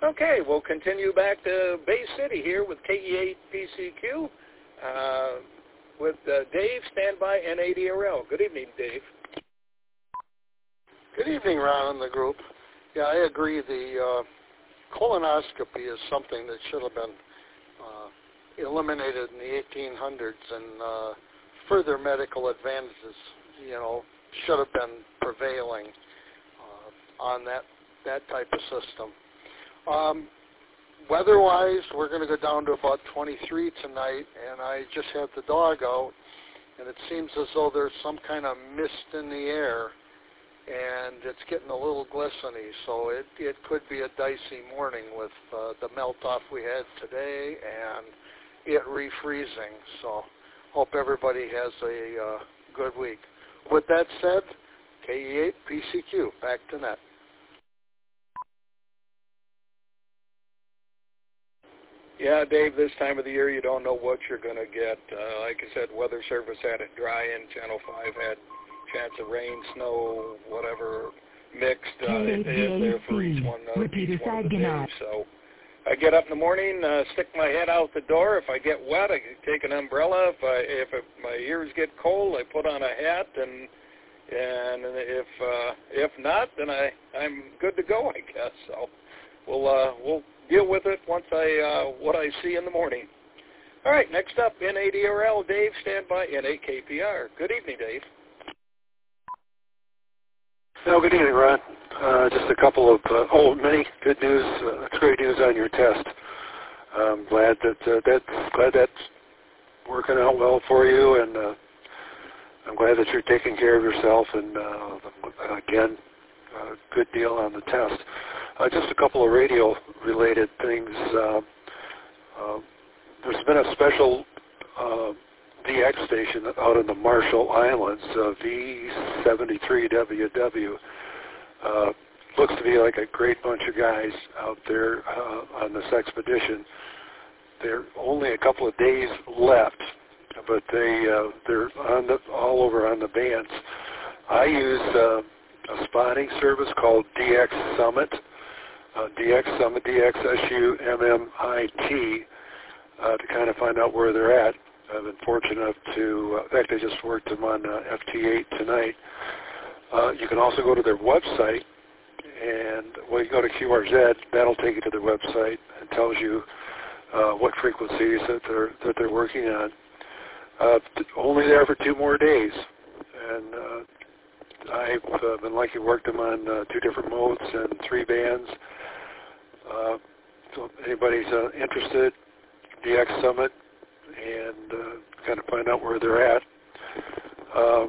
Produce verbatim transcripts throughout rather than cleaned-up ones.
Okay, we'll continue back to Bay City here with K E eight P C Q uh, with uh, Dave, standby, and A D R L. Good evening, Dave. Good evening, Ron and the group. Yeah, I agree. The uh, colonoscopy is something that should have been uh, eliminated in the eighteen hundreds, and uh, further medical advances, you know, should have been prevailing uh, on that that type of system. Um, weather-wise, we're going to go down to about twenty-three tonight, and I just had the dog out, and it seems as though there's some kind of mist in the air, and it's getting a little glisteny, so it, it could be a dicey morning with uh, the melt-off we had today and it refreezing. So hope everybody has a uh, good week. With that said, K E eight P C Q, back to net. Yeah, Dave, this time of the year you don't know what you're going to get. Uh, like I said, Weather Service had it dry in. Channel five had chance of rain, snow, whatever, mixed uh, it is there for each one, uh, each one of the days. So I get up in the morning, uh, stick my head out the door. If I get wet, I take an umbrella. If I, if it, my ears get cold, I put on a hat, and and if uh, if not, then I I'm good to go, I guess. So we'll uh, we'll deal with it once I uh, what I see in the morning. All right, next up, N A D R L, Dave, standby, N eight K P R. Good evening, Dave. No, good evening, Ron. Uh, just a couple of, uh, oh, many good news. Uh, it's great news on your test. I'm glad that uh, that's glad that's working out well for you, and uh, I'm glad that you're taking care of yourself. And uh, again, uh, good deal on the test. Uh, just a couple of radio-related things. Uh, uh, there's been a special uh, V X station out in the Marshall Islands, uh, V seventy-three W W. Uh, looks to be like a great bunch of guys out there uh, on this expedition. There are only a couple of days left, but they uh, they're on the, all over on the bands. I use uh, a spotting service called D X Summit. Uh, D X Summit, D X S U M M I T, uh, to kind of find out where they're at. I've been fortunate enough to, uh, in fact, I just worked them on uh, F T eight tonight. Uh, you can also go to their website, and well, you go to Q R Z, that'll take you to their website and tells you uh, what frequencies that they're that they're working on. Uh, only there for two more days, and uh, I've uh, been lucky to work them on uh, two different modes and three bands. Uh, so if anybody's uh, interested, D X Summit, and uh, kind of find out where they're at. Uh,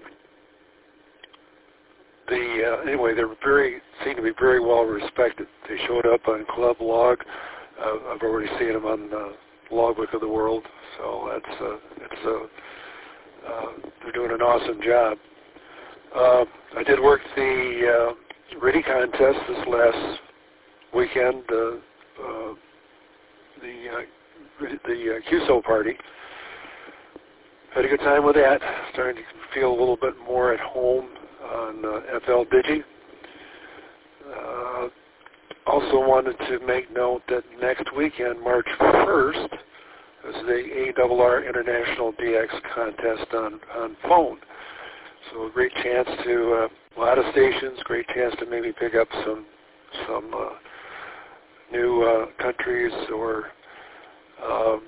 the uh, anyway, they're very seem to be very well respected. They showed up on Club Log. Uh, I've already seen them on uh, Logbook of the World, so that's uh, it's uh, uh, they're doing an awesome job. Uh, I did work the uh, R I D I contest this last weekend. Uh, uh, the uh, the uh, Q S O party. Had a good time with that. Starting to feel a little bit more at home on uh, F L Digi. Uh, also wanted to make note that next weekend, March first, is the A R R International D X contest on, on phone. So a great chance to, uh, a lot of stations, great chance to maybe pick up some, some uh, new uh, countries or Um,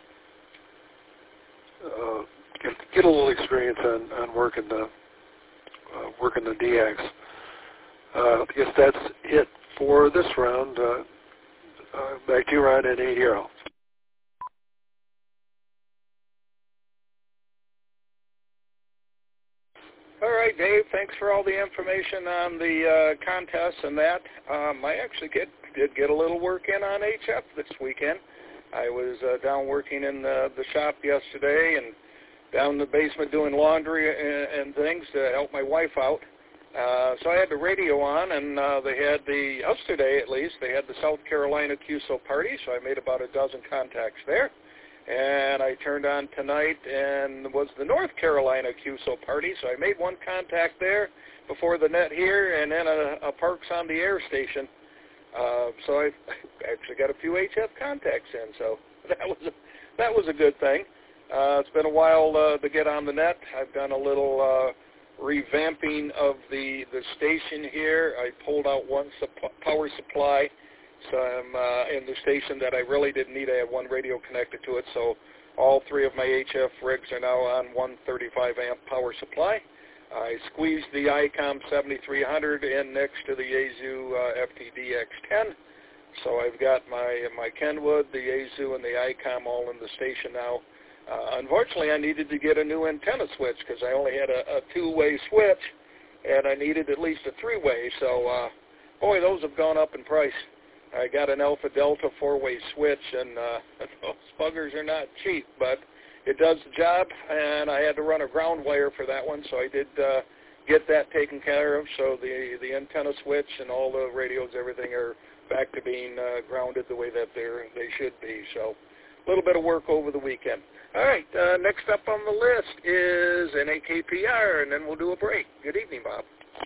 uh, get, get a little experience on, on working the uh, working the D X. Uh, I guess that's it for this round. Uh, uh, back to you, Ron, and A D R L. All right, Dave, thanks for all the information on the uh, contests and that. Um, I actually get, did get a little work in on H F this weekend. I was uh, down working in the, the shop yesterday and down in the basement doing laundry and, and things to help my wife out. Uh, so I had the radio on, and uh, they had the, yesterday at least, they had the South Carolina Q S O party, so I made about a dozen contacts there. And I turned on tonight and was the North Carolina Q S O party, so I made one contact there before the net here, and then a, a Parks on the Air station. Uh, so I actually got a few H F contacts in, so that was a, that was a good thing. Uh, it's been a while uh, to get on the net. I've done a little uh, revamping of the, the station here. I pulled out one supp- power supply so I'm, uh, in the station that I really didn't need. I had one radio connected to it, so all three of my H F rigs are now on one thirty-five amp power supply. I squeezed the I COM seventy-three hundred in next to the Yaesu uh, F T D X ten. So I've got my my Kenwood, the Yaesu, and the I COM all in the station now. Uh, unfortunately, I needed to get a new antenna switch because I only had a, a two-way switch, and I needed at least a three-way. So, uh, boy, those have gone up in price. I got an Alpha Delta four-way switch, and uh, those buggers are not cheap, but it does the job, and I had to run a ground wire for that one, so I did uh, get that taken care of. So the the antenna switch and all the radios, everything are back to being uh, grounded the way that they're they should be. So a little bit of work over the weekend. All right, uh, next up on the list is N A K P R, and then we'll do a break. Good evening, Bob.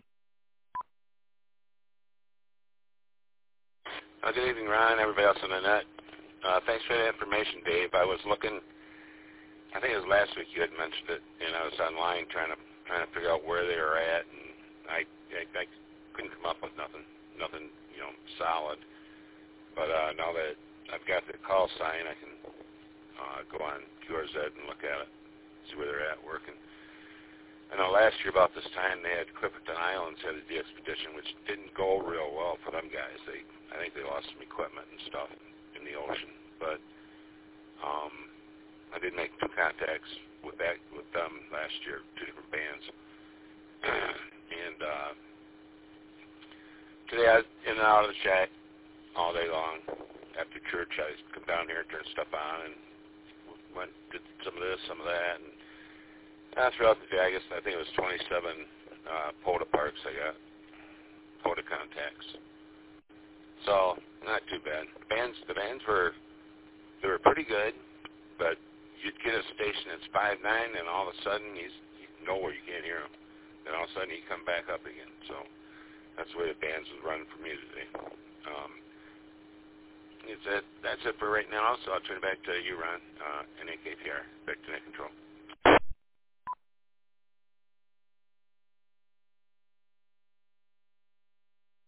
Uh, good evening, Ron, everybody else on the net. Uh, thanks for the information, Dave. I was looking, I think it was last week you had mentioned it, and I was online trying to trying to figure out where they were at, and I, I, I couldn't come up with nothing, nothing, you know, solid. But uh, now that I've got the call sign, I can uh, go on Q R Z and look at it, see where they're at working. I know last year about this time they had Clipperton Islands had a de-expedition, which didn't go real well for them guys. They, I think they lost some equipment and stuff in the ocean. But um, I did make two contacts with that with them last year, two different bands. and uh, today I was in and out of the shack all day long. After church, I come down here and turn stuff on and went did some of this, some of that, and Uh, throughout the day, I guess I think it was twenty-seven uh, POTA parks I got, POTA contacts. So not too bad. The bands, the bands were they were pretty good, but you'd get a station that's five nine, and all of a sudden he's, he's nowhere. You can't hear him. Then all of a sudden he come back up again. So that's the way the bands was running for me today. Um, it's it. That's it for right now. So I'll turn it back to you, Ron, uh, N A K P R, back to net control.